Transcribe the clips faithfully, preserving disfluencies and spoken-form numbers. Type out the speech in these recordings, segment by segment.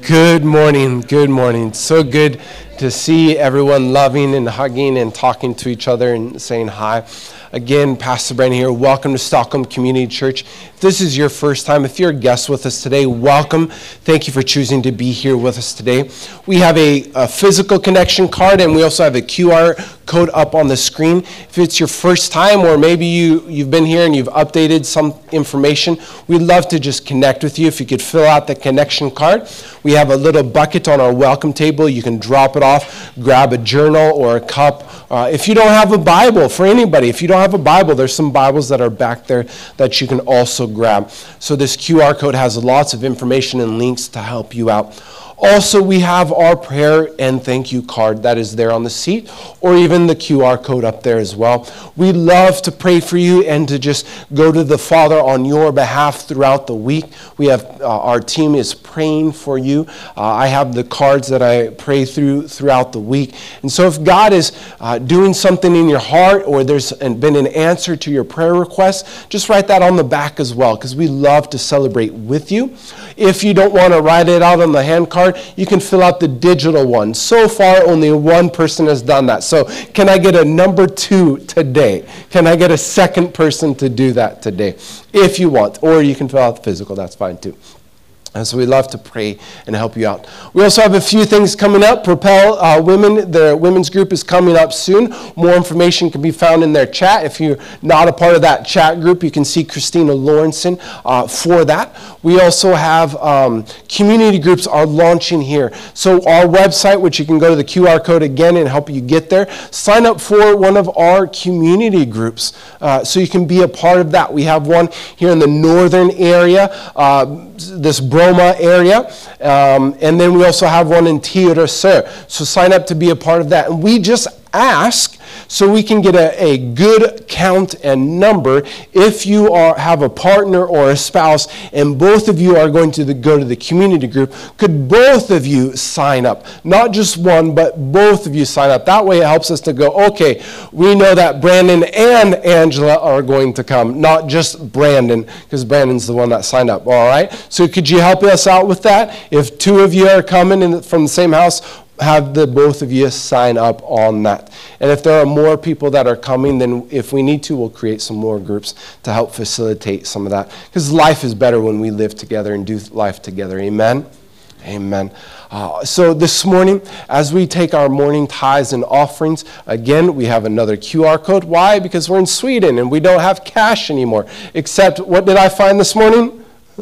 Good morning, good morning. So good to see everyone loving and hugging and talking to each other and saying hi. Again, Pastor Brandon here. Welcome to Stockholm Community Church. If this is your first time, if you're a guest with us today, welcome. Thank you for choosing to be here with us today. We have a, a physical connection card, and we also have a Q R code up on the screen. If it's your first time, or maybe you, you've been here and you've updated some information, we'd love to just connect with you. If you could fill out the connection card. We have a little bucket on our welcome table. You can drop it off, grab a journal or a cup. Uh, if you don't have a Bible, for anybody, if you don't have a Bible, there's some Bibles that are back there that you can also grab. So this Q R code has lots of information and links to help you out. Also, we have our prayer and thank you card that is there on the seat, or even the Q R code up there as well. We love to pray for you and to just go to the Father on your behalf throughout the week. We have, uh, our team is praying for you. Uh, I have the cards that I pray through throughout the week. And so if God is uh, doing something in your heart, or there's been an answer to your prayer request, just write that on the back as well, because we love to celebrate with you. If you don't want to write it out on the hand card, you can fill out the digital one. So far, only one person has done that. So can I get a number two today? Can I get a second person to do that today? If you want. Or you can fill out the physical. That's fine too. And so we love to pray and help you out. We also have a few things coming up. Propel uh, Women, the women's group is coming up soon. More information can be found in their chat. If you're not a part of that chat group, you can see Christina Lawrenson uh, for that. We also have um, community groups are launching here. So our website, which you can go to the Q R code again and help you get there, sign up for one of our community groups uh, so you can be a part of that. We have one here in the northern area, uh, this Broma area, um, and then we also have one in Tyresö. So sign up to be a part of that. And we just ask so we can get a, a good count and number. If you are have a partner or a spouse and both of you are going to the, go to the community group, could both of you sign up? Not just one, but both of you sign up. That way it helps us to go, okay, we know that Brandon and Angela are going to come, not just Brandon, because Brandon's the one that signed up. All right? So could you help us out with that? If two of you are coming in from the same house, have the both of you sign up on that. And if there are more people that are coming, then if we need to, we'll create some more groups to help facilitate some of that. Because life is better when we live together and do life together. Amen? Amen. Uh, so this morning, as we take our morning tithes and offerings, again, we have another Q R code. Why? Because we're in Sweden and we don't have cash anymore. Except, what did I find this morning?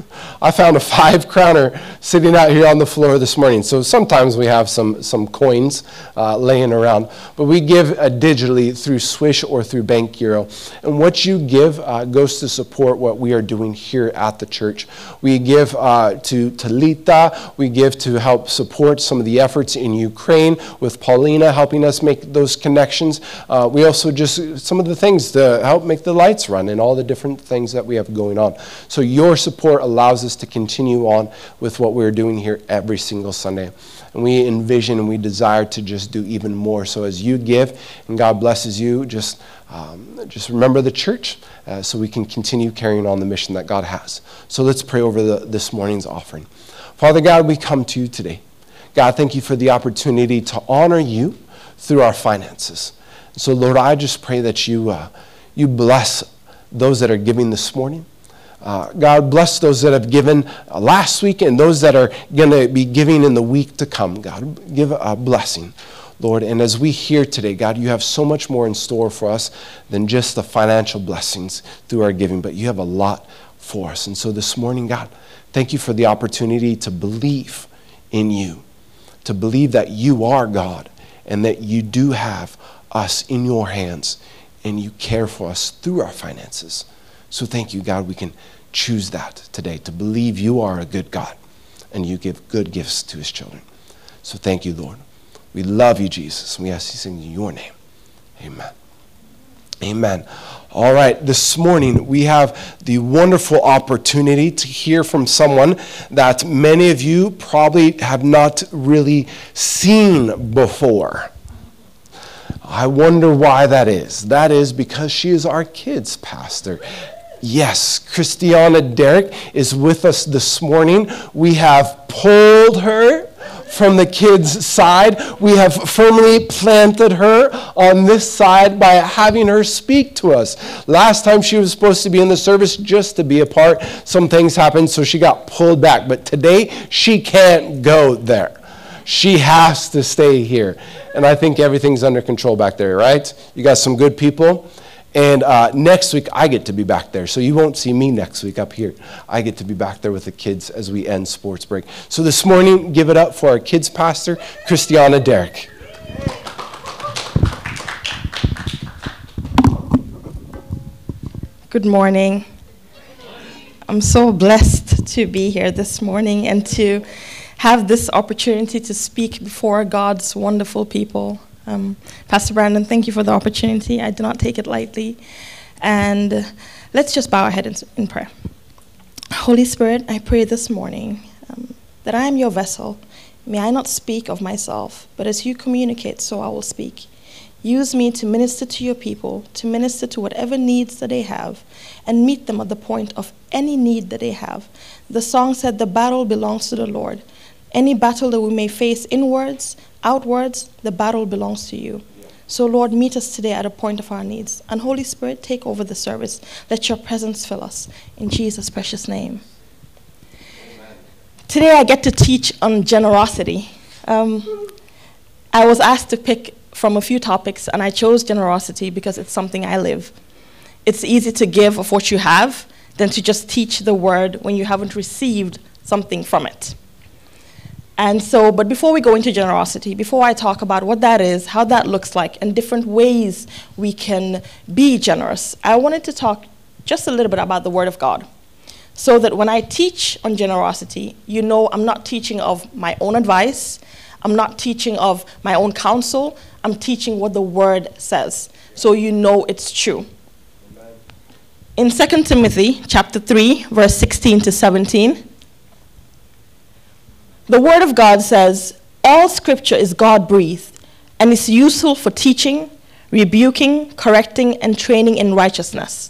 I found a five crowner sitting out here on the floor this morning. So sometimes we have some, some coins uh, laying around. But we give uh, digitally through Swish or through Bank Euro. And what you give uh, goes to support what we are doing here at the church. We give uh, to Talita. We give to help support some of the efforts in Ukraine with Paulina helping us make those connections. Uh, we also just, some of the things to help make the lights run and all the different things that we have going on. So your support allows us to continue on with what we're doing here every single Sunday. And we envision and we desire to just do even more. So as you give and God blesses you, just, um, just remember the church uh, so we can continue carrying on the mission that God has. So let's pray over the, this morning's offering. Father God, we come to you today. God, thank you for the opportunity to honor you through our finances. So Lord, I just pray that you, uh, you bless those that are giving this morning. Uh, God, bless those that have given uh, last week and those that are going to be giving in the week to come. God, give a blessing, Lord. And as we hear today, God, you have so much more in store for us than just the financial blessings through our giving, but you have a lot for us. And so this morning, God, thank you for the opportunity to believe in you, to believe that you are God and that you do have us in your hands and you care for us through our finances. So thank you, God, we can choose that today, to believe you are a good God and you give good gifts to his children. So thank you, Lord. We love you, Jesus, and we ask these things in your name. Amen. Amen. All right, this morning we have the wonderful opportunity to hear from someone that many of you probably have not really seen before. I wonder why that is. That is because she is our kids' pastor. Yes, Christiana Derrick is with us this morning. We have pulled her from the kids' side. We have firmly planted her on this side by having her speak to us. Last time she was supposed to be in the service just to be a part. Some things happened, so she got pulled back. But today, she can't go there. She has to stay here. And I think everything's under control back there, right? You got some good people. And uh, next week, I get to be back there. So you won't see me next week up here. I get to be back there with the kids as we end sports break. So this morning, give it up for our kids pastor, Christiana Derrick. Good morning. I'm so blessed to be here this morning and to have this opportunity to speak before God's wonderful people. Um, Pastor Brandon, thank you for the opportunity. I do not take it lightly. And uh, let's just bow our head in, in prayer. Holy Spirit, I pray this morning um, that I am your vessel. May I not speak of myself, but as you communicate, so I will speak. Use me to minister to your people, to minister to whatever needs that they have, and meet them at the point of any need that they have. The song said, the battle belongs to the Lord. Any battle that we may face inwards, outwards, the battle belongs to you. So, Lord, meet us today at a point of our needs. And Holy Spirit, take over the service. Let your presence fill us. In Jesus' precious name. Amen. Today I get to teach on generosity. Um, I was asked to pick from a few topics, and I chose generosity because it's something I live. It's easy to give of what you have than to just teach the word when you haven't received something from it. And so, but before we go into generosity, before I talk about what that is, how that looks like, and different ways we can be generous, I wanted to talk just a little bit about the Word of God. So that when I teach on generosity, you know I'm not teaching of my own advice, I'm not teaching of my own counsel, I'm teaching what the Word says. So you know it's true. Amen. In Second Timothy chapter three, verse sixteen to seventeen, the Word of God says, all Scripture is God-breathed and is useful for teaching, rebuking, correcting, and training in righteousness.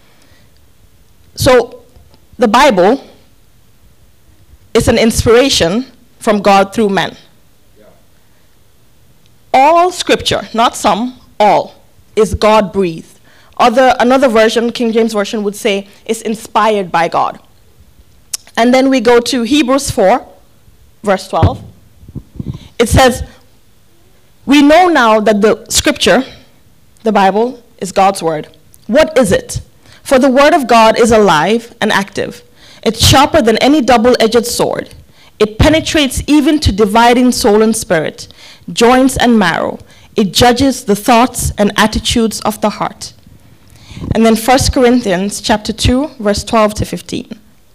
So the Bible is an inspiration from God through men. Yeah. All Scripture, not some, all, is God-breathed. Other, another version, King James Version, would say is inspired by God. And then we go to Hebrews four, verse twelve. It says, we know now that the Scripture, the Bible, is God's word. What is it? For the word of God is alive and active. It's sharper than any double-edged sword. It penetrates even to dividing soul and spirit, joints and marrow. It judges the thoughts and attitudes of the heart. And then First Corinthians chapter two, verse twelve to fifteen.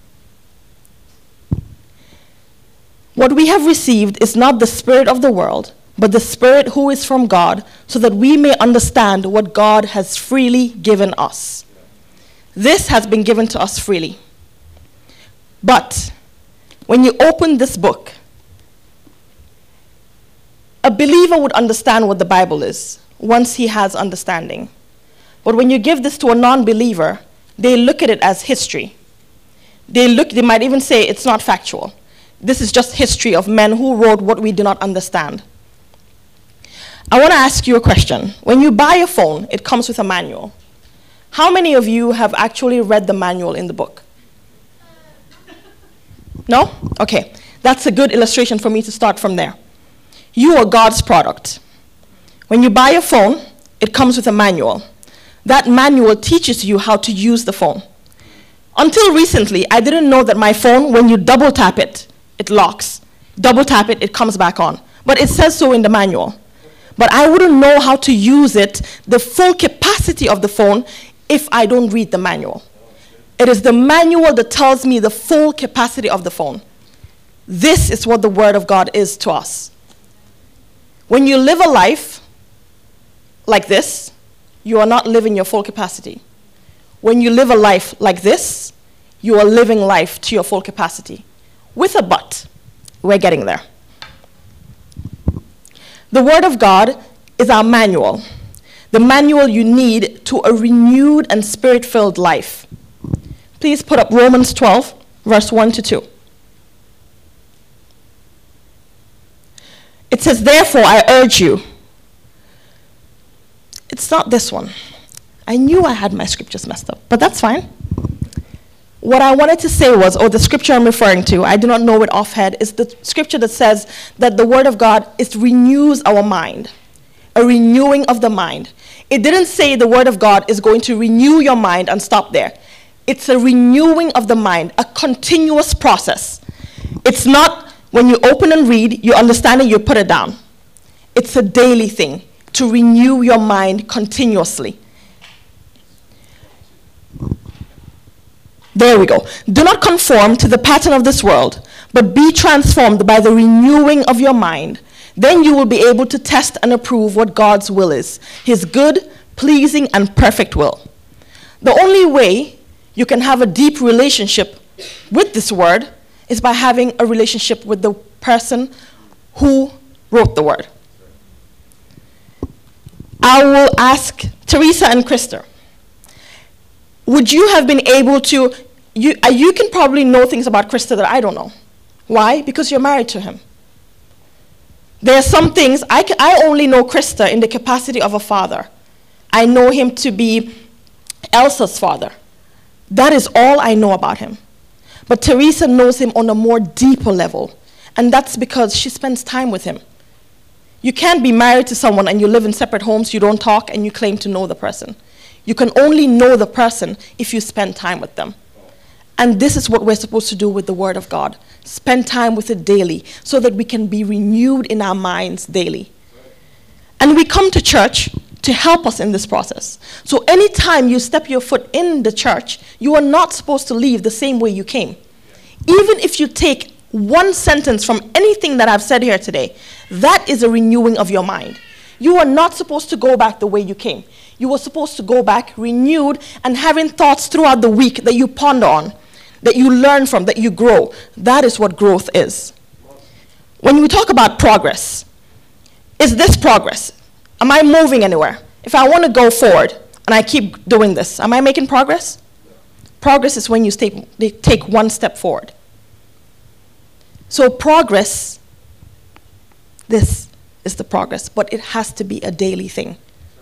What we have received is not the spirit of the world, but the Spirit who is from God, so that we may understand what God has freely given us. This has been given to us freely. But when you open this book, a believer would understand what the Bible is once he has understanding. But when you give this to a non-believer, they look at it as history. They look, they might even say it's not factual. This is just history of men who wrote what we do not understand. I want to ask you a question. When you buy a phone, it comes with a manual. How many of you have actually read the manual in the book? No? Okay. That's a good illustration for me to start from there. You are God's product. When you buy a phone, it comes with a manual. That manual teaches you how to use the phone. Until recently, I didn't know that my phone, when you double tap it, it locks. Double tap it, it comes back on. But it says so in the manual. But I wouldn't know how to use it, the full capacity of the phone, if I don't read the manual. It is the manual that tells me the full capacity of the phone. This is what the Word of God is to us. When you live a life like this, you are not living your full capacity. When you live a life like this, you are living life to your full capacity. With a but. We're getting there. The Word of God is our manual. The manual you need to a renewed and spirit-filled life. Please put up Romans twelve, verse one to two. It says, therefore, I urge you. It's not this one. I knew I had my scriptures messed up, but that's fine. What I wanted to say was, or the scripture I'm referring to, I do not know it offhand, is the scripture that says that the word of God is renews our mind, a renewing of the mind. It didn't say the word of God is going to renew your mind and stop there. It's a renewing of the mind, a continuous process. It's not when you open and read, you understand it, you put it down. It's a daily thing to renew your mind continuously. There we go. Do not conform to the pattern of this world, but be transformed by the renewing of your mind. Then you will be able to test and approve what God's will is, his good, pleasing, and perfect will. The only way you can have a deep relationship with this word is by having a relationship with the person who wrote the word. I will ask Teresa and Krista, would you have been able to, you, uh, you can probably know things about Krista that I don't know. Why? Because you're married to him. There are some things, I, can, I only know Krista in the capacity of a father. I know him to be Elsa's father. That is all I know about him. But Teresa knows him on a more deeper level, and that's because she spends time with him. You can't be married to someone and you live in separate homes, you don't talk, and you claim to know the person. You can only know the person if you spend time with them. And this is what we're supposed to do with the Word of God. Spend time with it daily so that we can be renewed in our minds daily. And we come to church to help us in this process. So anytime you step your foot in the church, you are not supposed to leave the same way you came. Even if you take one sentence from anything that I've said here today, that is a renewing of your mind. You are not supposed to go back the way you came. You are supposed to go back renewed and having thoughts throughout the week that you ponder on, that you learn from, that you grow. That is what growth is. When we talk about progress, is this progress? Am I moving anywhere? If I want to go forward and I keep doing this, am I making progress? Progress is when you take, take one step forward. So progress, this is the progress, but it has to be a daily thing.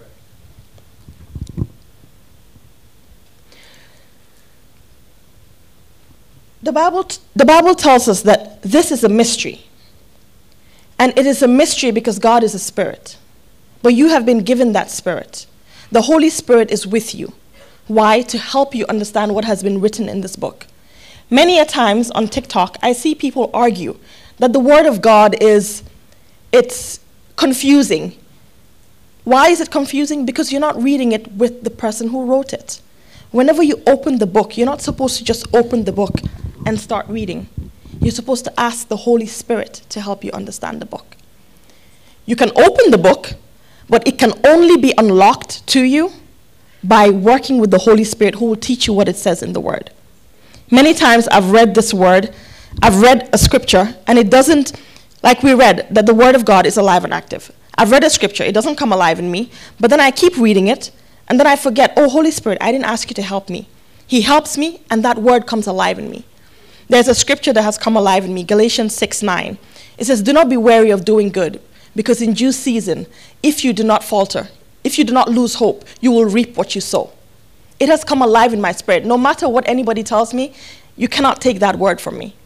The Bible, the Bible tells us that this is a mystery. And it is a mystery because God is a spirit. But you have been given that spirit. The Holy Spirit is with you. Why? To help you understand what has been written in this book. Many a times on TikTok, I see people argue that the Word of God is, it's confusing. Why is it confusing? Because you're not reading it with the person who wrote it. Whenever you open the book, you're not supposed to just open the book and start reading. You're supposed to ask the Holy Spirit to help you understand the book. You can open the book, but it can only be unlocked to you by working with the Holy Spirit who will teach you what it says in the Word. Many times I've read this word, I've read a scripture, and it doesn't, like we read, that the Word of God is alive and active. I've read a scripture, it doesn't come alive in me, but then I keep reading it, and then I forget, oh, Holy Spirit, I didn't ask you to help me. He helps me, and that word comes alive in me. There's a scripture that has come alive in me, Galatians six nine. It says, do not be weary of doing good, because in due season, if you do not falter, if you do not lose hope, you will reap what you sow. It has come alive in my spirit. No matter what anybody tells me, you cannot take that word from me.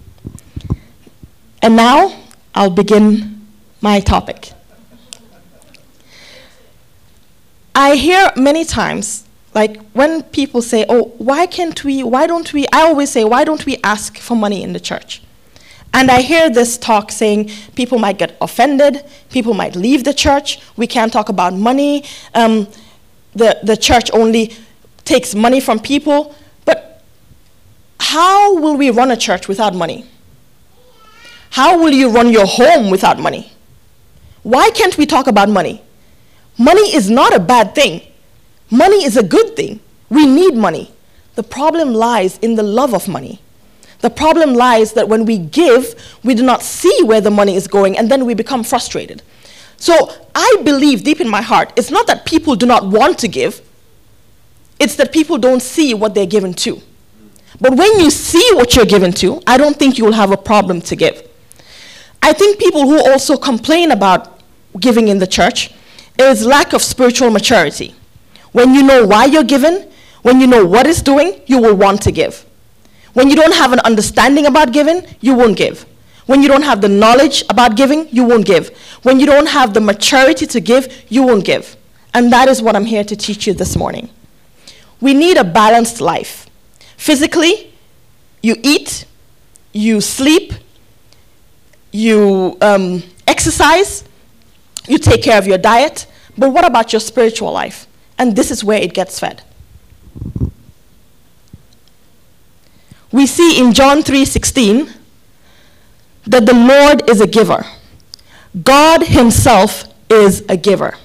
And now, I'll begin my topic. I hear many times, like when people say, oh, why can't we, why don't we, I always say, why don't we ask for money in the church? And I hear this talk saying people might get offended, people might leave the church, we can't talk about money, um, the, the church only takes money from people. But how will we run a church without money? How will you run your home without money? Why can't we talk about money? Money is not a bad thing. Money is a good thing. We need money. The problem lies in the love of money. The problem lies that when we give, we do not see where the money is going, and then we become frustrated. So I believe deep in my heart, it's not that people do not want to give, it's that people don't see what they're given to. But when you see what you're given to, I don't think you'll have a problem to give. I think people who also complain about giving in the church is lack of spiritual maturity. When you know why you're given, when you know what it's doing, you will want to give. When you don't have an understanding about giving, you won't give. When you don't have the knowledge about giving, you won't give. When you don't have the maturity to give, you won't give. And that is what I'm here to teach you this morning. We need a balanced life. Physically, you eat, you sleep, you um, exercise, you take care of your diet. But what about your spiritual life? And this is where it gets fed. We see in John three sixteen that the Lord is a giver. God himself is a giver.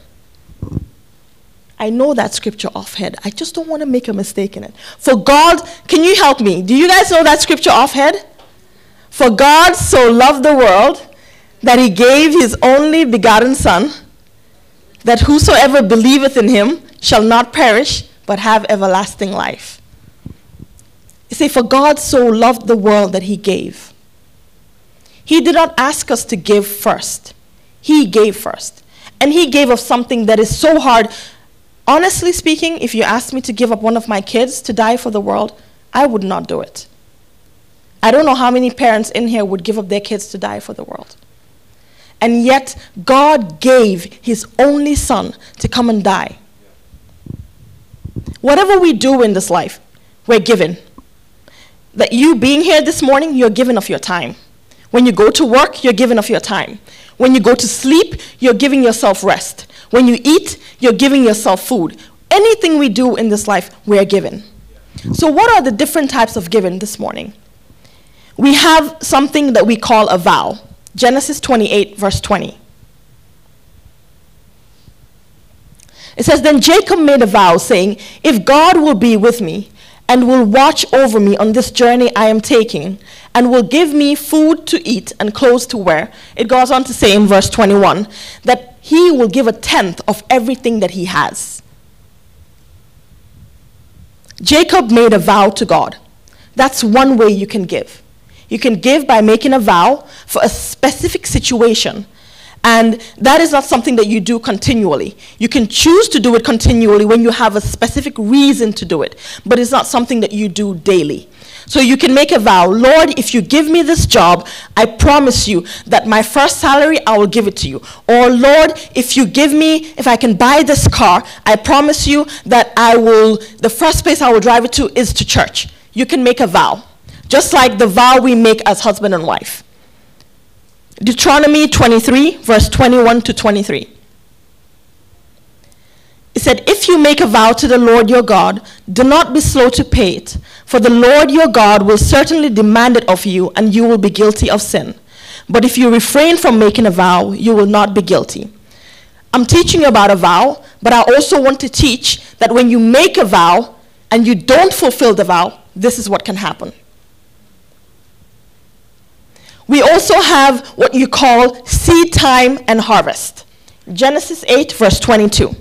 I know that scripture offhand. I just don't want to make a mistake in it. For God, can you help me? Do you guys know that scripture offhand? For God so loved the world that he gave his only begotten Son, that whosoever believeth in him shall not perish, but have everlasting life. You see, for God so loved the world that he gave. He did not ask us to give first. He gave first. And he gave us something that is so hard. Honestly speaking, if you asked me to give up one of my kids to die for the world, I would not do it. I don't know how many parents in here would give up their kids to die for the world. And yet, God gave his only Son to come and die. Whatever we do in this life, we're given. That you being here this morning, you're given of your time. When you go to work, you're given of your time. When you go to sleep, you're giving yourself rest. When you eat, you're giving yourself food. Anything we do in this life, we're given. So what are the different types of giving this morning? We have something that we call a vow. Genesis twenty-eight, verse twenty. It says, then Jacob made a vow, saying, if God will be with me, and will watch over me on this journey I am taking, and will give me food to eat and clothes to wear. It goes on to say in verse twenty-one, that he will give a tenth of everything that he has. Jacob made a vow to God. That's one way you can give. You can give by making a vow for a specific situation. And that is not something that you do continually. You can choose to do it continually when you have a specific reason to do it, but it's not something that you do daily. So you can make a vow, Lord, if you give me this job, I promise you that my first salary, I will give it to you. Or Lord, if you give me, if I can buy this car, I promise you that I will, the first place I will drive it to is to church. You can make a vow, just like the vow we make as husband and wife. Deuteronomy twenty-three, verse twenty-one to twenty-three. It said, if you make a vow to the Lord your God, do not be slow to pay it, for the Lord your God will certainly demand it of you, and you will be guilty of sin. But if you refrain from making a vow, you will not be guilty. I'm teaching you about a vow, but I also want to teach that when you make a vow and you don't fulfill the vow, this is what can happen. We also have what you call seed time and harvest. Genesis eight, verse twenty-two.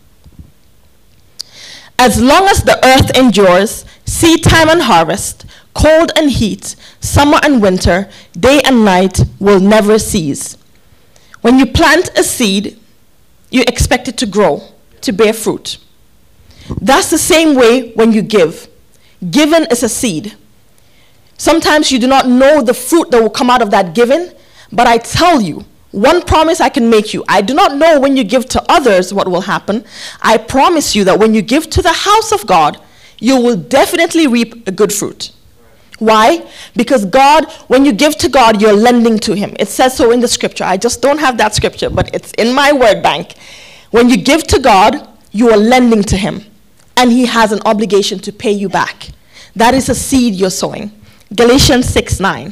As long as the earth endures, seed time and harvest, cold and heat, summer and winter, day and night will never cease. When you plant a seed, you expect it to grow, to bear fruit. That's the same way when you give. Given is a seed. Sometimes you do not know the fruit that will come out of that giving, but I tell you, one promise I can make you. I do not know when you give to others what will happen. I promise you that when you give to the house of God, you will definitely reap a good fruit. Why? Because God, when you give to God, you're lending to him. It says so in the scripture. I just don't have that scripture, but it's in my word bank. When you give to God, you are lending to him, and he has an obligation to pay you back. That is a seed you're sowing. Galatians six nine.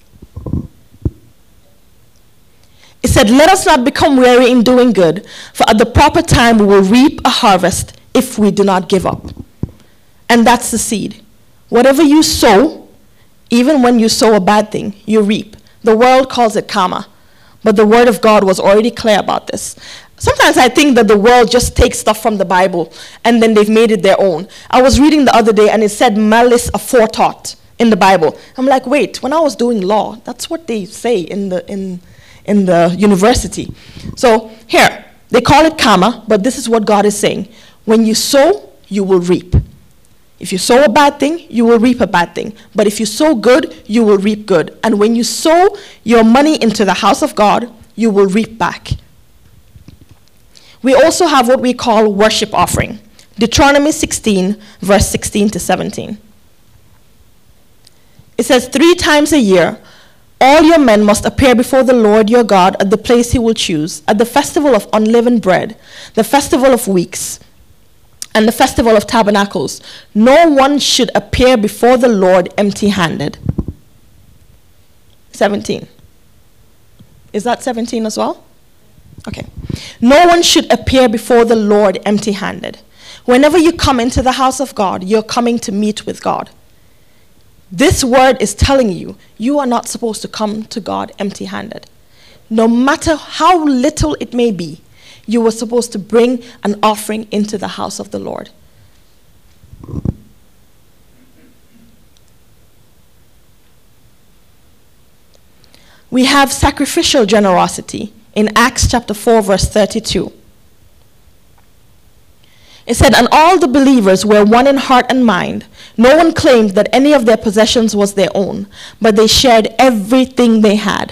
It said, let us not become weary in doing good, for at the proper time we will reap a harvest if we do not give up. And that's the seed. Whatever you sow, even when you sow a bad thing, you reap. The world calls it karma, but the word of God was already clear about this. Sometimes I think that the world just takes stuff from the Bible and then they've made it their own. I was reading the other day and it said malice aforethought in the Bible. I'm like, wait, when I was doing law, that's what they say in the in in the university. So here, they call it karma, but this is what God is saying. When you sow, you will reap. If you sow a bad thing, you will reap a bad thing. But if you sow good, you will reap good. And when you sow your money into the house of God, you will reap back. We also have what we call worship offering. Deuteronomy sixteen, verse sixteen to seventeen. It says, three times a year, all your men must appear before the Lord your God at the place he will choose, at the festival of unleavened bread, the festival of weeks, and the festival of tabernacles. No one should appear before the Lord empty-handed. seventeen. Is that seventeen as well? Okay. No one should appear before the Lord empty-handed. Whenever you come into the house of God, you're coming to meet with God. This word is telling you, you are not supposed to come to God empty-handed. No matter how little it may be, you were supposed to bring an offering into the house of the Lord. We have sacrificial generosity in Acts chapter four, verse thirty-two. It said, and all the believers were one in heart and mind. No one claimed that any of their possessions was their own, but they shared everything they had.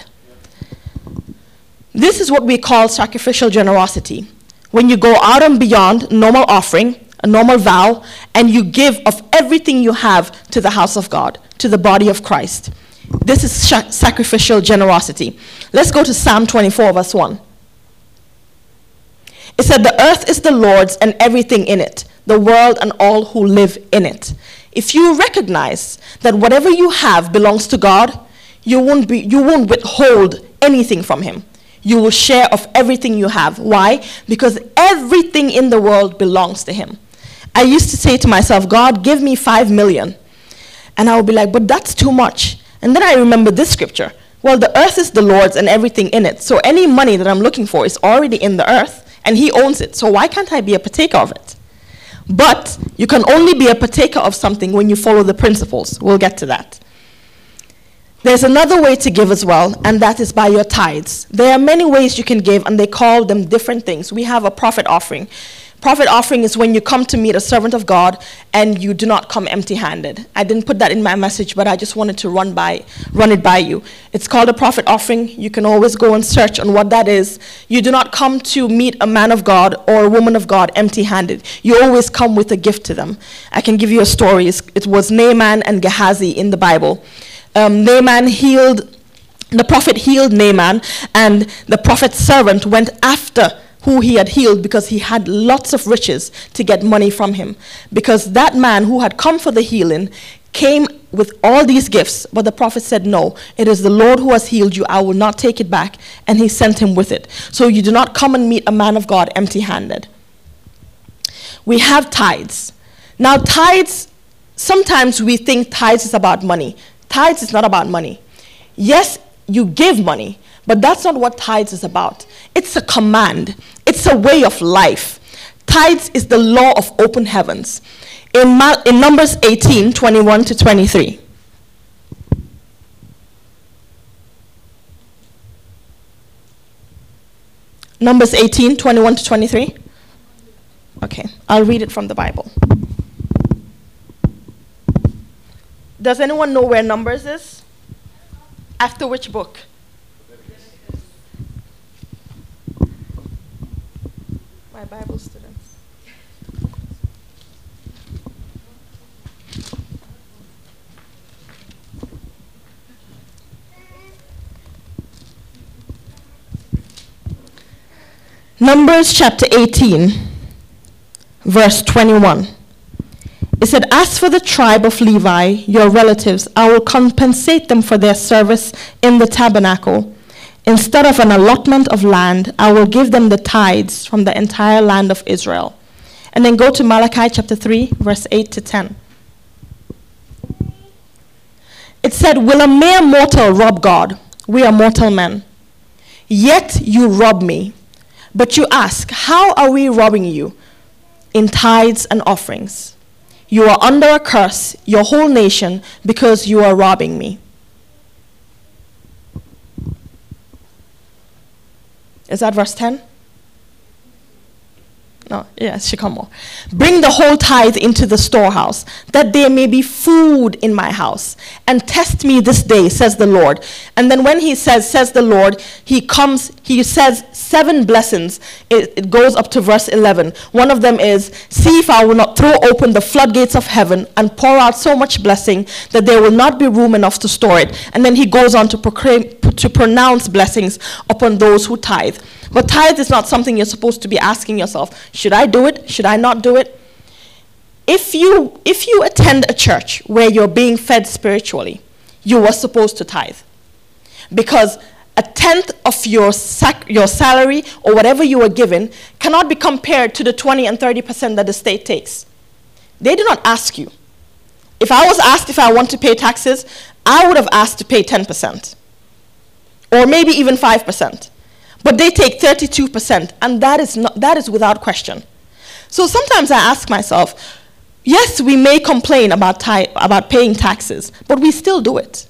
This is what we call sacrificial generosity. When you go out and beyond normal offering, a normal vow, and you give of everything you have to the house of God, to the body of Christ. This is sacrificial generosity. Let's go to Psalm twenty-four, verse one. It said, the earth is the Lord's and everything in it, the world and all who live in it. If you recognize that whatever you have belongs to God, you won't be, you won't withhold anything from him. You will share of everything you have. Why? Because everything in the world belongs to him. I used to say to myself, God, give me five million. And I would be like, but that's too much. And then I remember this scripture. Well, the earth is the Lord's and everything in it. So any money that I'm looking for is already in the earth. And he owns it. So why can't I be a partaker of it? But you can only be a partaker of something when you follow the principles. We'll get to that. There's another way to give as well, and that is by your tithes. There are many ways you can give, and they call them different things. We have a profit offering. Profit offering is when you come to meet a servant of God and you do not come empty-handed. I didn't put that in my message, but I just wanted to run by, run it by you. It's called a profit offering. You can always go and search on what that is. You do not come to meet a man of God or a woman of God empty-handed. You always come with a gift to them. I can give you a story. It was Naaman and Gehazi in the Bible. Um, Naaman healed, the prophet healed Naaman, and the prophet's servant went after who he had healed because he had lots of riches to get money from him. Because that man who had come for the healing came with all these gifts, but the prophet said, no, it is the Lord who has healed you. I will not take it back. And he sent him with it. So you do not come and meet a man of God empty-handed. We have tithes. Now tithes, sometimes we think tithes is about money. Tithes is not about money. Yes, you give money, but that's not what tithes is about. It's a command. It's a way of life. Tithes is the law of open heavens. In, Ma- in Numbers eighteen, twenty-one to twenty-three. Numbers eighteen, twenty-one to twenty-three. Okay, I'll read it from the Bible. Does anyone know where Numbers is? After which book? My Bible students. Numbers chapter eighteen, verse twenty-one. It said, as for the tribe of Levi, your relatives, I will compensate them for their service in the tabernacle. Instead of an allotment of land, I will give them the tithes from the entire land of Israel. And then go to Malachi chapter three, verse eight to ten. It said, will a mere mortal rob God? We are mortal men. Yet you rob me. But you ask, how are we robbing you? In tithes and offerings. You are under a curse, your whole nation, because you are robbing me. Is that verse ten? No, yes, Shikamo. Bring the whole tithe into the storehouse, that there may be food in my house. And test me this day, says the Lord. And then when he says, says the Lord, he comes, he says seven blessings. It, it goes up to verse eleven. One of them is, see if I will not throw open the floodgates of heaven and pour out so much blessing that there will not be room enough to store it. And then he goes on to proclaim, to pronounce blessings upon those who tithe. But tithe is not something you're supposed to be asking yourself, should I do it? Should I not do it? If you, if you attend a church where you're being fed spiritually, you were supposed to tithe. Because a tenth of your, sac your salary or whatever you were given cannot be compared to the twenty and thirty percent that the state takes. They do not ask you. If I was asked if I want to pay taxes, I would have asked to pay ten percent. Or maybe even five percent. But they take thirty-two percent, and that is, not, that is without question. So sometimes I ask myself, yes, we may complain about, about paying taxes, but we still do it.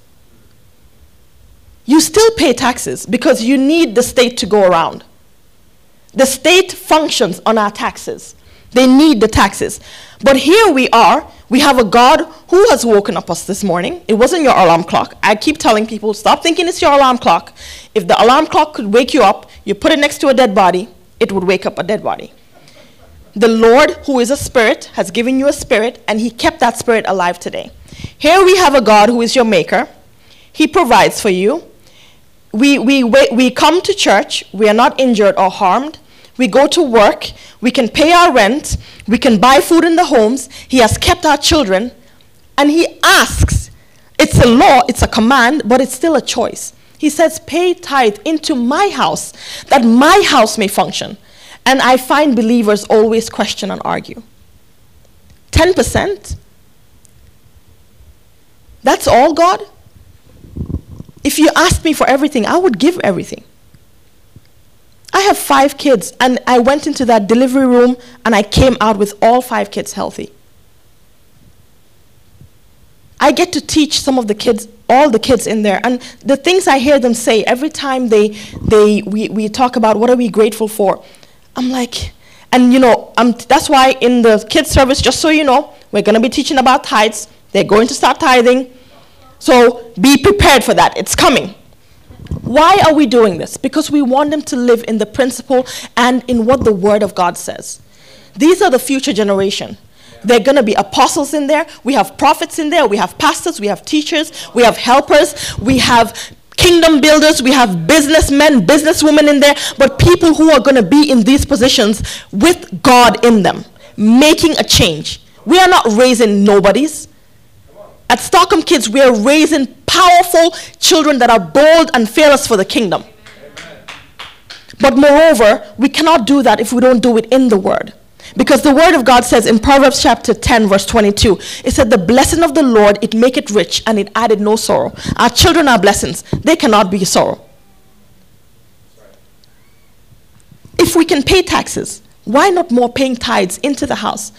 You still pay taxes because you need the state to go around. The state functions on our taxes. They need the taxes. But here we are. We have a God who has woken up us this morning. It wasn't your alarm clock. I keep telling people, stop thinking it's your alarm clock. If the alarm clock could wake you up, you put it next to a dead body, it would wake up a dead body. The Lord, who is a spirit, has given you a spirit, and he kept that spirit alive today. Here we have a God who is your maker. He provides for you. We, we, we come to church. We are not injured or harmed. We go to work. We can pay our rent. We can buy food in the homes. He has kept our children. And he asks, it's a law, it's a command, but it's still a choice. He says, pay tithe into my house, that my house may function. And I find believers always question and argue. ten percent? That's all, God? If you asked me for everything, I would give everything. I have five kids, and I went into that delivery room, and I came out with all five kids healthy. I get to teach some of the kids, all the kids in there, and the things I hear them say every time they, they, we, we talk about what are we grateful for, I'm like, and you know, um, that's why in the kids service, just so you know, we're going to be teaching about tithes. They're going to start tithing. So be prepared for that. It's coming. Why are we doing this? Because we want them to live in the principle and in what the Word of God says. These are the future generation. There are going to be apostles in there. We have prophets in there. We have pastors. We have teachers. We have helpers. We have kingdom builders. We have businessmen, businesswomen in there. But people who are going to be in these positions with God in them, making a change. We are not raising nobodies. At Stockholm Kids, we are raising powerful children that are bold and fearless for the kingdom. Amen. But moreover, we cannot do that if we don't do it in the Word. Because the Word of God says in Proverbs chapter ten, verse twenty-two, it said, the blessing of the Lord, it maketh rich, and it added no sorrow. Our children are blessings. They cannot be sorrow. If we can pay taxes, why not more paying tithes into the house?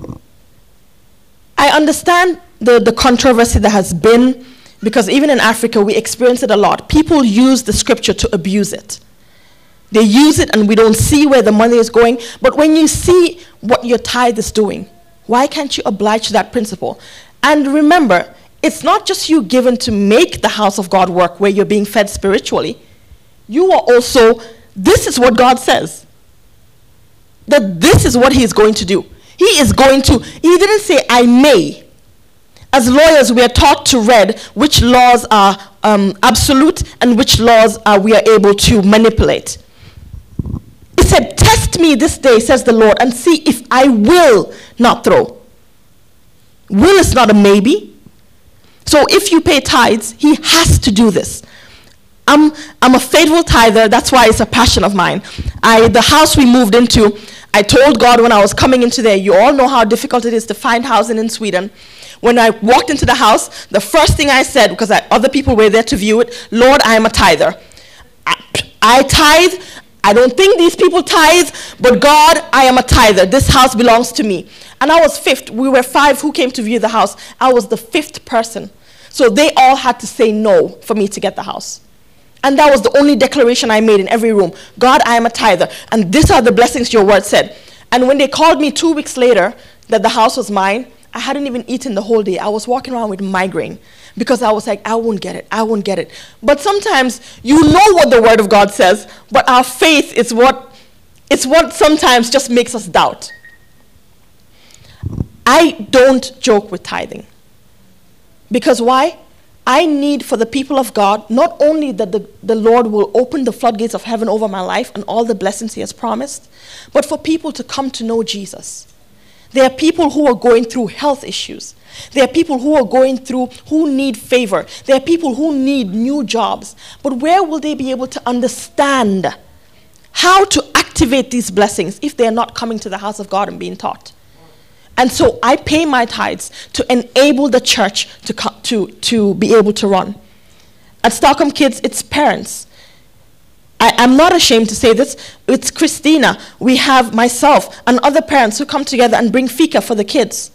I understand the, the controversy that has been, because even in Africa, we experience it a lot. People use the scripture to abuse it. They use it and we don't see where the money is going. But when you see what your tithe is doing, why can't you oblige to that principle? And remember, it's not just you given to make the house of God work where you're being fed spiritually. You are also, this is what God says. That this is what he is going to do. He is going to, he didn't say, I may. As lawyers, we are taught to read which laws are um, absolute and which laws are we are able to manipulate. He said, test me this day, says the Lord, and see if I will not throw. Will is not a maybe. So if you pay tithes, he has to do this. I'm, I'm a faithful tither. That's why it's a passion of mine. I, the house we moved into, I told God when I was coming into there, you all know how difficult it is to find housing in Sweden. When I walked into the house, the first thing I said, because I, other people were there to view it, Lord, I am a tither. I, I tithe I don't think these people tithe, but God, I am a tither. This house belongs to me. And I was fifth. We were five who came to view the house. I was the fifth person. So they all had to say no for me to get the house. And that was the only declaration I made in every room. God, I am a tither. And these are the blessings your word said. And when they called me two weeks later that the house was mine, I hadn't even eaten the whole day. I was walking around with migraine because I was like, I won't get it. I won't get it. But sometimes you know what the word of God says, but our faith is what, it's what sometimes just makes us doubt. I don't joke with tithing. Because why? I need for the people of God, not only that the, the Lord will open the floodgates of heaven over my life and all the blessings he has promised, but for people to come to know Jesus. There are people who are going through health issues. There are people who are going through, who need favor. There are people who need new jobs. But where will they be able to understand how to activate these blessings if they are not coming to the house of God and being taught? And so I pay my tithes to enable the church to, to, to be able to run. At Stockholm Kids, it's parents. I, I'm not ashamed to say this. It's Christina. We have myself and other parents who come together and bring fika for the kids.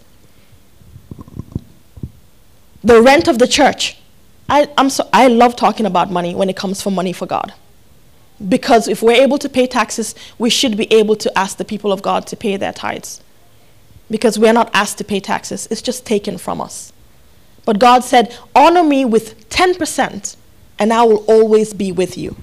The rent of the church. I, I'm so, I love talking about money when it comes for money for God. Because if we're able to pay taxes, we should be able to ask the people of God to pay their tithes. Because we're not asked to pay taxes. It's just taken from us. But God said, honor me with ten percent, and I will always be with you.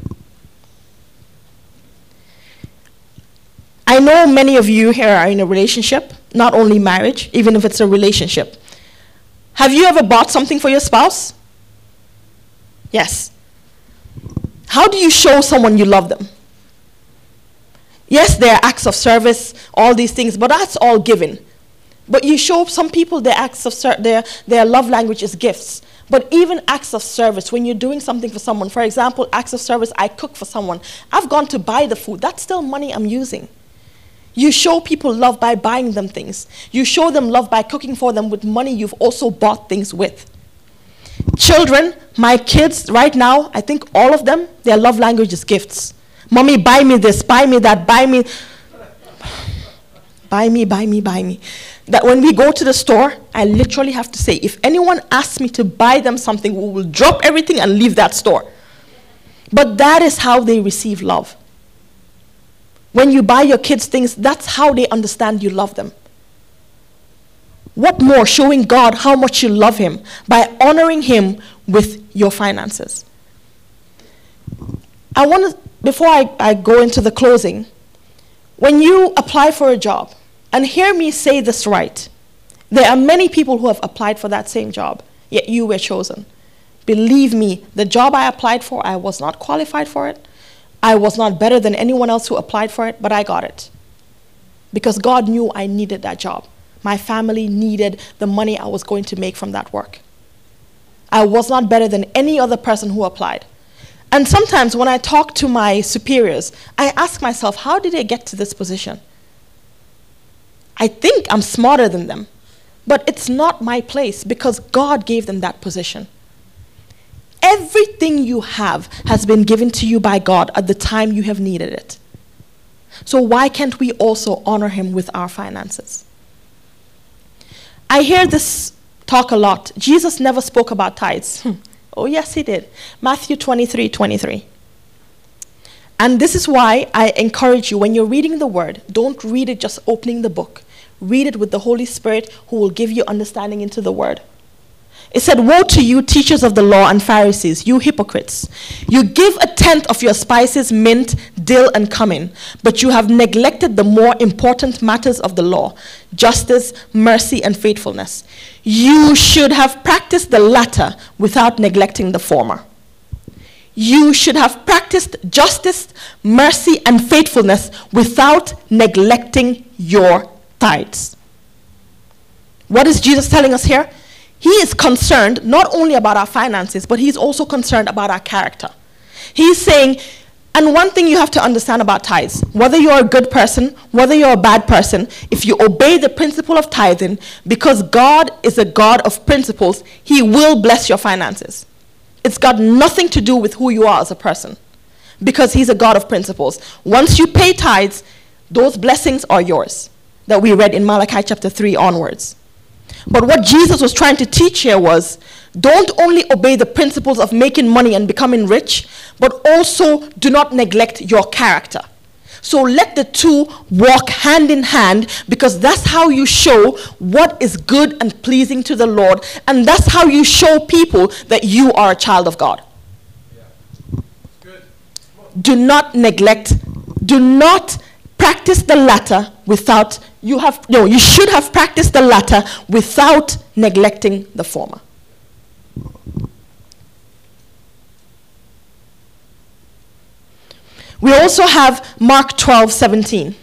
I know many of you here are in a relationship, not only marriage, even if it's a relationship. Have you ever bought something for your spouse? Yes. How do you show someone you love them? Yes, there are acts of service, all these things, but that's all given. But you show some people their acts of ser- their, their love language is gifts. But even acts of service, when you're doing something for someone, for example, acts of service, I cook for someone. I've gone to buy the food. That's still money I'm using. You show people love by buying them things. You show them love by cooking for them with money you've also bought things with. Children, my kids right now, I think all of them, their love language is gifts. Mommy, buy me this, buy me that, buy me. Buy me, buy me, buy me. That when we go to the store, I literally have to say, if anyone asks me to buy them something, we will drop everything and leave that store. But that is how they receive love. When you buy your kids things, that's how they understand you love them. What more? Showing God how much you love him by honoring him with your finances. I want to, before I, I go into the closing, when you apply for a job, and hear me say this right, there are many people who have applied for that same job, yet you were chosen. Believe me, the job I applied for, I was not qualified for it. I was not better than anyone else who applied for it, but I got it. Because God knew I needed that job. My family needed the money I was going to make from that work. I was not better than any other person who applied. And sometimes when I talk to my superiors, I ask myself, how did they get to this position? I think I'm smarter than them, but it's not my place because God gave them that position. Everything you have has been given to you by God at the time you have needed it. So why can't we also honor him with our finances? I hear this talk a lot. Jesus never spoke about tithes. Oh, yes, he did. Matthew twenty-three twenty-three. And this is why I encourage you, when you're reading the word, don't read it just opening the book. Read it with the Holy Spirit who will give you understanding into the word. It said, woe to you, teachers of the law and Pharisees, you hypocrites. You give a tenth of your spices, mint, dill, and cumin, but you have neglected the more important matters of the law, justice, mercy, and faithfulness. You should have practiced the latter without neglecting the former. You should have practiced justice, mercy, and faithfulness without neglecting your tithes. What is Jesus telling us here? He is concerned not only about our finances, but he's also concerned about our character. He's saying, and one thing you have to understand about tithes, whether you're a good person, whether you're a bad person, if you obey the principle of tithing, because God is a God of principles, he will bless your finances. It's got nothing to do with who you are as a person. because he's a God of principles. Once you pay tithes, those blessings are yours, that we read in Malachi chapter three onwards. But what Jesus was trying to teach here was, don't only obey the principles of making money and becoming rich, but also do not neglect your character. So let the two walk hand in hand, because that's how you show what is good and pleasing to the Lord, and that's how you show people that you are a child of God. Yeah. Good. Do not neglect, do not practice the latter without, you have, no, you should have practiced the latter without neglecting the former. We also have Mark twelve seventeen.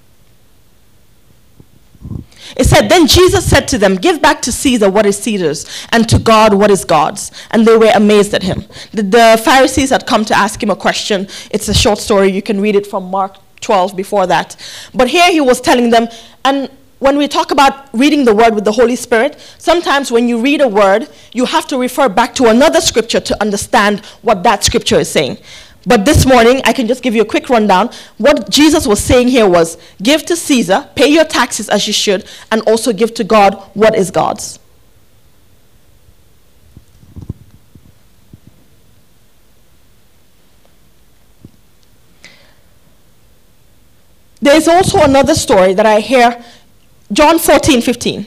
It said, then Jesus said to them, give back to Caesar what is Caesar's, and to God what is God's. And they were amazed at him. The, the Pharisees had come to ask him a question. It's a short story. You can read it from Mark twelve before that. But here he was telling them, and when we talk about reading the word with the Holy Spirit, sometimes when you read a word, you have to refer back to another scripture to understand what that scripture is saying. But this morning, I can just give you a quick rundown. What Jesus was saying here was, give to Caesar, pay your taxes as you should, and also give to God what is God's. There's also another story that I hear, John fourteen fifteen.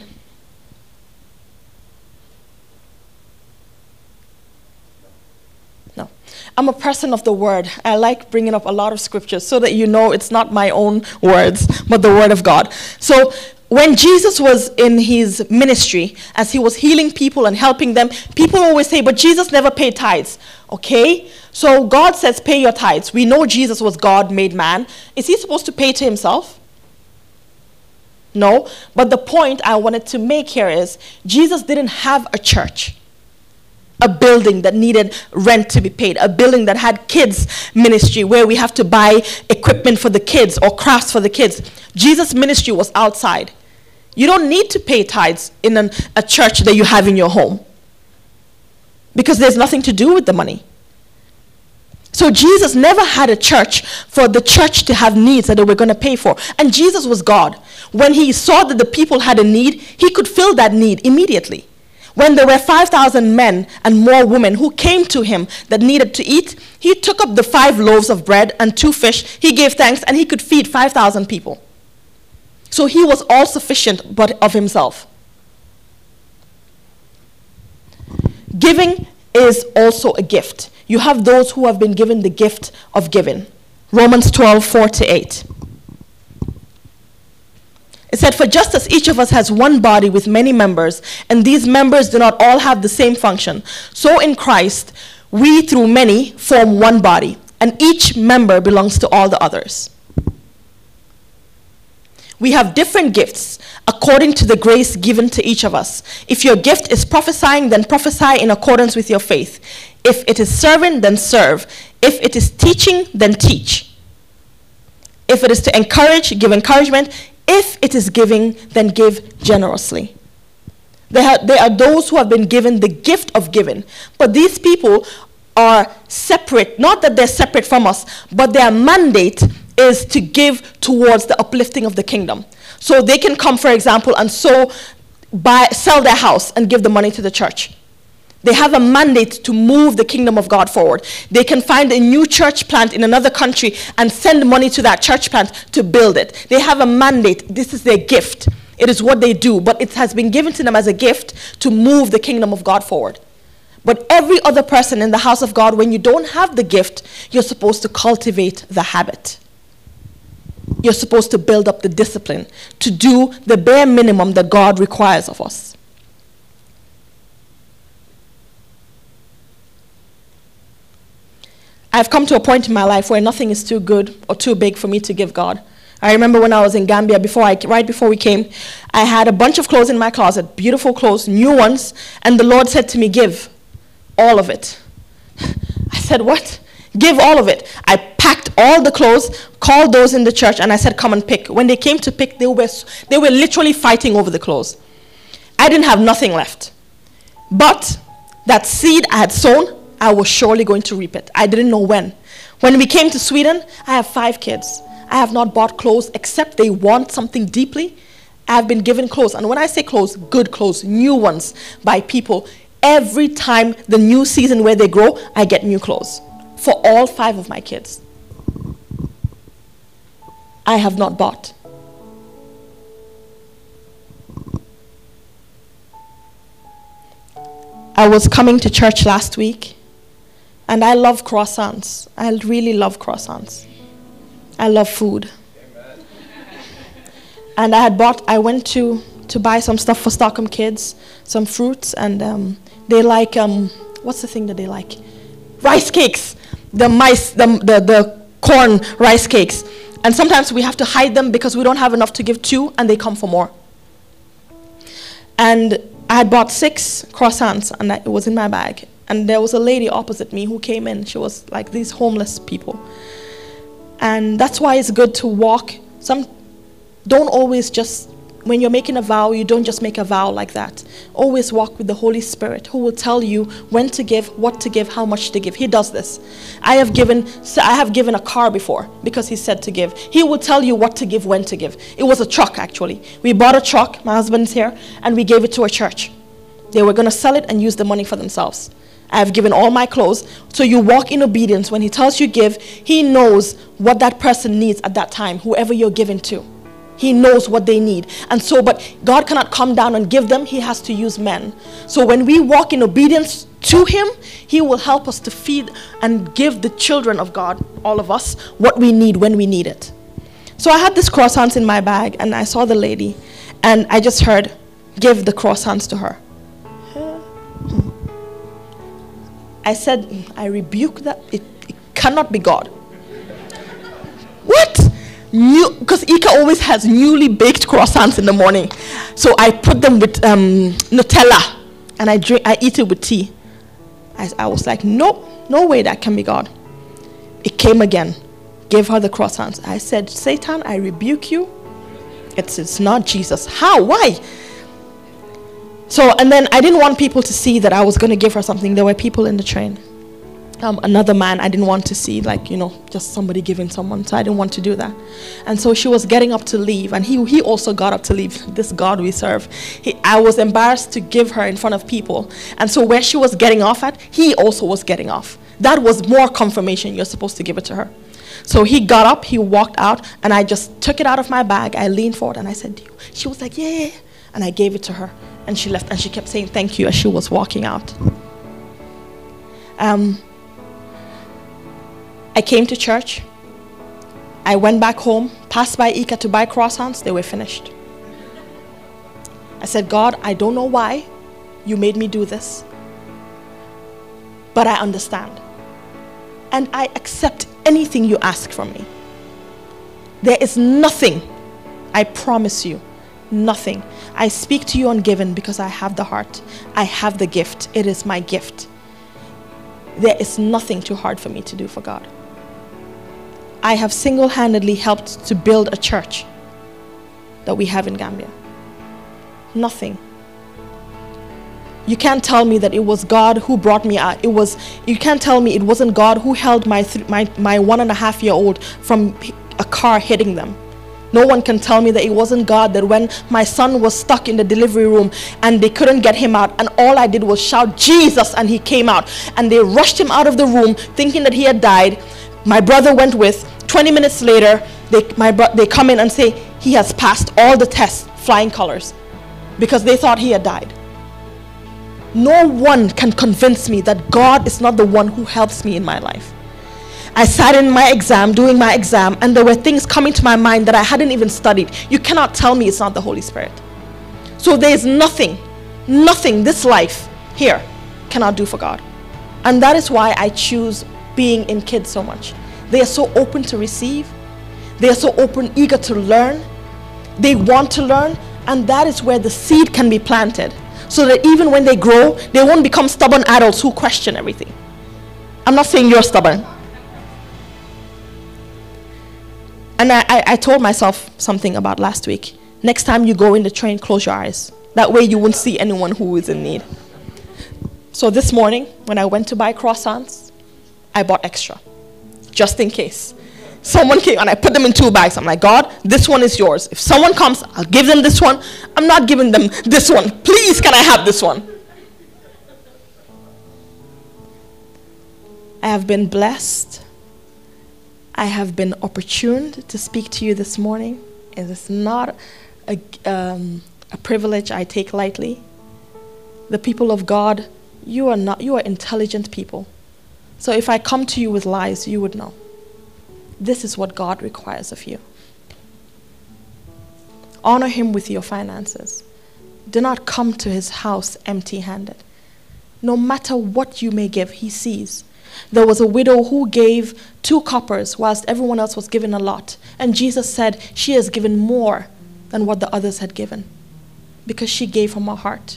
No. I'm a person of the word. I like bringing up a lot of scriptures so that you know it's not my own words, but the word of God. So when Jesus was in his ministry, as he was healing people and helping them, people always say, but Jesus never paid tithes. Okay, so God says pay your tithes. We know Jesus was God made man. Is he supposed to pay to himself? No, but the point I wanted to make here is Jesus didn't have a church, a building that needed rent to be paid, a building that had kids ministry where we have to buy equipment for the kids or crafts for the kids. Jesus' ministry was outside. You don't need to pay tithes in an, a church that you have in your home, because there's nothing to do with the money. So Jesus never had a church for the church to have needs that they were going to pay for. And Jesus was God. When he saw that the people had a need, he could fill that need immediately. When there were five thousand men and more women who came to him that needed to eat, he took up the five loaves of bread and two fish, he gave thanks, and he could feed five thousand people. So he was all sufficient but of himself. Giving is also a gift. You have those who have been given the gift of giving. Romans twelve, four to eight. It said, for just as each of us has one body with many members, and these members do not all have the same function, so in Christ, we through many form one body, and each member belongs to all the others. We have different gifts according to the grace given to each of us. If your gift is prophesying, then prophesy in accordance with your faith. If it is serving, then serve. If it is teaching, then teach. If it is to encourage, give encouragement. If it is giving, then give generously. There are, there are those who have been given the gift of giving, but these people are separate. Not that they're separate from us, but their mandate is to give towards the uplifting of the kingdom. So they can come, for example, and so buy, sell their house and give the money to the church. They have a mandate to move the kingdom of God forward. They can find a new church plant in another country and send money to that church plant to build it. They have a mandate. This is their gift. It is what they do, but it has been given to them as a gift to move the kingdom of God forward. But every other person in the house of God, when you don't have the gift, you're supposed to cultivate the habit. You're supposed to build up the discipline to do the bare minimum that God requires of us. I've come to a point in my life where nothing is too good or too big for me to give God. I remember when I was in Gambia, before I, right before we came, I had a bunch of clothes in my closet, beautiful clothes, new ones, and the Lord said to me, give all of it. I said, what? Give all of it. I packed all the clothes, called those in the church, and I said, come and pick. When they came to pick, they were, they were literally fighting over the clothes. I didn't have nothing left. But that seed I had sown, I was surely going to reap it. I didn't know when. When we came to Sweden, I have five kids. I have not bought clothes except they want something deeply. I have been given clothes. And when I say clothes, good clothes, new ones by people. Every time the new season where they grow, I get new clothes for all five of my kids. I have not bought. I was coming to church last week, and I love croissants. I really love croissants. I love food. Amen. And I had bought, I went to, to buy some stuff for Stockholm kids, some fruits, and um, they like, um, what's the thing that they like? Rice cakes, the mice, the, the, the corn rice cakes. And sometimes we have to hide them because we don't have enough to give to, and they come for more. And I had bought six croissants, and it was in my bag. And there was a lady opposite me who came in. She was like these homeless people. And that's why it's good to walk. Some don't always just, when you're making a vow, you don't just make a vow like that. Always walk with the Holy Spirit, who will tell you when to give, what to give, how much to give. He does this. I have given, I have given a car before because he said to give. He will tell you what to give, when to give. It was a truck, actually. We bought a truck, my husband's here, and we gave it to a church. They were going to sell it and use the money for themselves. I have given all my clothes. So you walk in obedience. When he tells you give, he knows what that person needs at that time, whoever you're giving to. He knows what they need. And so, but God cannot come down and give them. He has to use men. So when we walk in obedience to him, he will help us to feed and give the children of God, all of us, what we need when we need it. So I had this croissants in my bag, and I saw the lady, and I just heard, give the croissants to her. I said, I rebuke that. It, it cannot be God. What? New, because Ika always has newly baked croissants in the morning. So I put them with um, Nutella, and I drink. I eat it with tea. I, I was like, no, no way that can be God. It came again. Gave her the croissants. I said, Satan, I rebuke you. It's, it's not Jesus. How? Why? So, and then I didn't want people to see that I was going to give her something. There were people in the train. Um, another man I didn't want to see, like, you know, just somebody giving someone. So I didn't want to do that. And so she was getting up to leave. And he he also got up to leave. This God we serve. He, I was embarrassed to give her in front of people. And so where she was getting off at, he also was getting off. That was more confirmation you're supposed to give it to her. So he got up, he walked out, and I just took it out of my bag. I leaned forward and I said, she was like, yeah. And I gave it to her. And she left, and she kept saying thank you as she was walking out. Um, I came to church. I went back home, passed by Ika to buy croissants. They were finished. I said, God, I don't know why you made me do this, but I understand. And I accept anything you ask from me. There is nothing, I promise you, nothing. I speak to you on giving because I have the heart. I have the gift. It is my gift. There is nothing too hard for me to do for God. I have single-handedly helped to build a church that we have in Gambia. Nothing. You can't tell me that it was God who brought me out. It was, you can't tell me it wasn't God who held my, th- my, my one and a half year old from a car hitting them. No one can tell me that it wasn't God that when my son was stuck in the delivery room and they couldn't get him out, and all I did was shout Jesus and he came out, and they rushed him out of the room thinking that he had died. My brother went with. twenty minutes later, they, my bro- they come in and say he has passed all the tests, flying colors, because they thought he had died. No one can convince me that God is not the one who helps me in my life. I sat in my exam, doing my exam, and there were things coming to my mind that I hadn't even studied. You cannot tell me it's not the Holy Spirit. So there is nothing, nothing this life here cannot do for God. And that is why I choose being in kids so much. They are so open to receive. They are so open, eager to learn. They want to learn, and that is where the seed can be planted. So that even when they grow, they won't become stubborn adults who question everything. I'm not saying you're stubborn. And I, I, I told myself something about last week. Next time you go in the train, close your eyes. That way you won't see anyone who is in need. So this morning, when I went to buy croissants, I bought extra. just in case. Someone came, and I put them in two bags. I'm like, God, this one is yours. If someone comes, I'll give them this one. I'm not giving them this one. Please, can I have this one? I have been blessed. I have been opportuned to speak to you this morning. It is not a, um, a privilege I take lightly. The people of God, you are not, you are intelligent people. So if I come to you with lies, you would know. This is what God requires of you. Honor him with your finances. Do not come to his house empty-handed. No matter what you may give, he sees. There was a widow who gave two coppers whilst everyone else was given a lot. And Jesus said she has given more than what the others had given because she gave from her heart.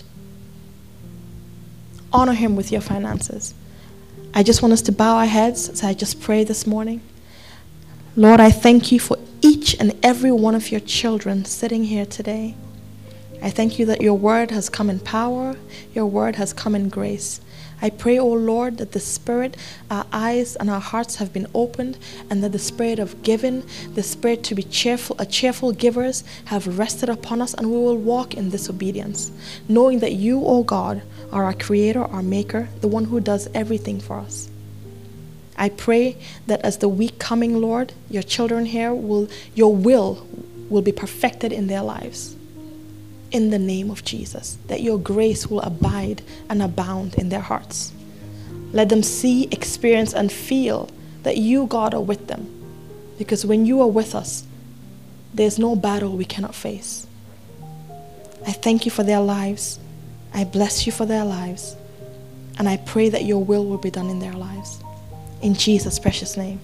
Honor him with your finances. I just want us to bow our heads as I just pray this morning. Lord, I thank you for each and every one of your children sitting here today. I thank you that your word has come in power, your word has come in grace. I pray, O Lord, that the Spirit, our eyes and our hearts have been opened, and that the Spirit of giving, the Spirit to be cheerful, a cheerful givers, have rested upon us, and we will walk in this obedience, knowing that you, O God, are our Creator, our Maker, the one who does everything for us. I pray that as the week coming, Lord, your children here will, your will will be perfected in their lives. In the name of Jesus, that your grace will abide and abound in their hearts. Let them see, experience, and feel that you, God, are with them. Because when you are with us, there's no battle we cannot face. I thank you for their lives. I bless you for their lives. And I pray that your will will be done in their lives. In Jesus' precious name.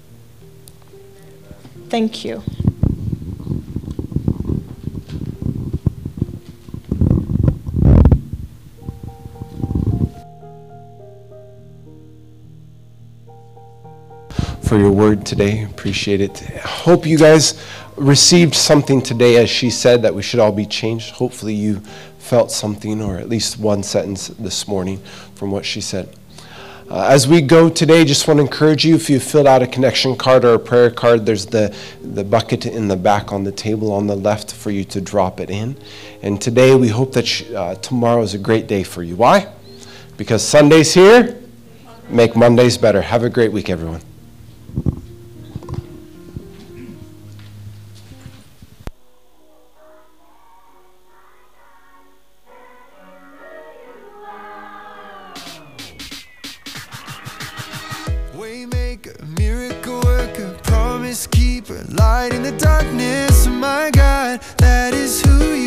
Thank you. For your word today. Appreciate it. Hope you guys received something today, as she said, that we should all be changed. Hopefully you felt something, or at least one sentence this morning from what she said. Uh, as we go today, just want to encourage you, if you filled out a connection card or a prayer card, there's the, the bucket in the back on the table on the left for you to drop it in. And today we hope that uh, tomorrow is a great day for you. Why? Because Sunday's here. Make Mondays better. Have a great week, everyone. Waymaker, miracle worker, promise keeper, light in the darkness, my God, that is who you are.